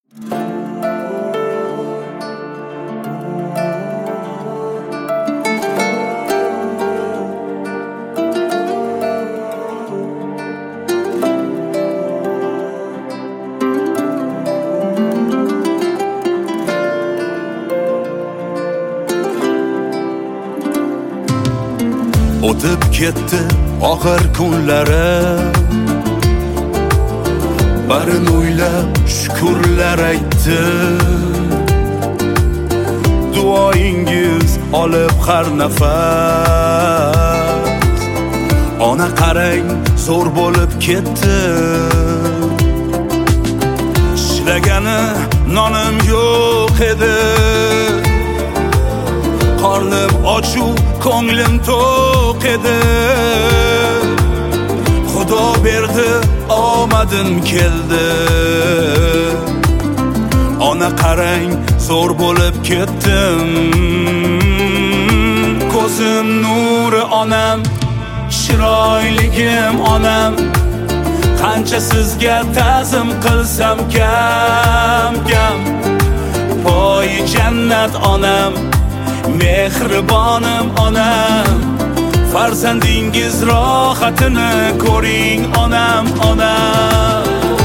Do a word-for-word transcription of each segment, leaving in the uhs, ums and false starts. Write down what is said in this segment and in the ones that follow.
O'tib ketdi oxir kunlari, barini o'ylab shukurlar aytdi. Duoyingiz olib har nafas, ona qarang zo'r bo'lib ketdi. Ishlagani nonim yo'q edi, qornim ochu ko'nglim to'q edi. Xudo berdi omadim keldi, ona qarang zo'r bo'lib ketdim. Ko'zim nuri onam, chiroyligim onam, qancha sizga ta'zim qilsam kam kam. Poyi jannat onam, mehribonim onam, farzandingiz rohatini ko'ring onam, onam.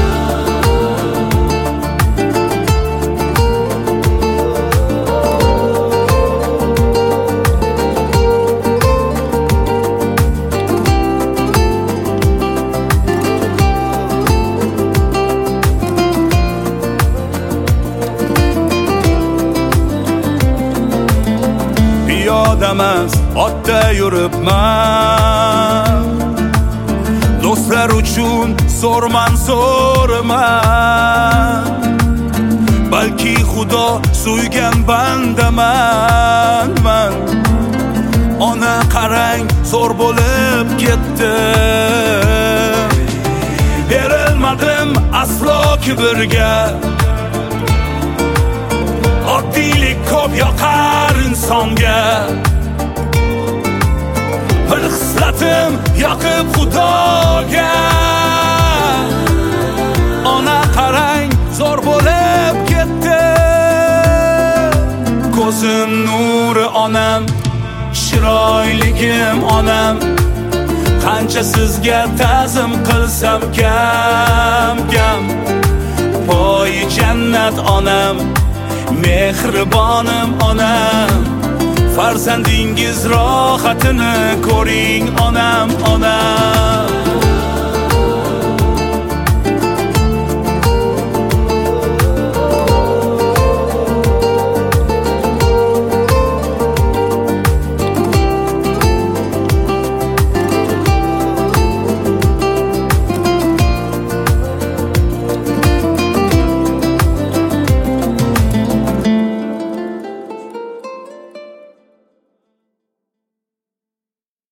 Piyodamas otda yuribman, do'stlar uchun so'rman so'rman. Balki Xudo suygan bandaman man. Ona qarang zo'r bo'lib ketdi, berilmadim aslo kibrga. Oddiylik ko'p yoqar insonga, bir hislatim yoqib Xudoga. Ona qarang zo'r bo'lib ketdi, ko'zim nuri onam, chiroyligim onam, qancha sizga ta'zim qilsam kam kam. Poyi jannat onam, mehribonim onam, farzandingiz rohatini ko'ring onam, onam.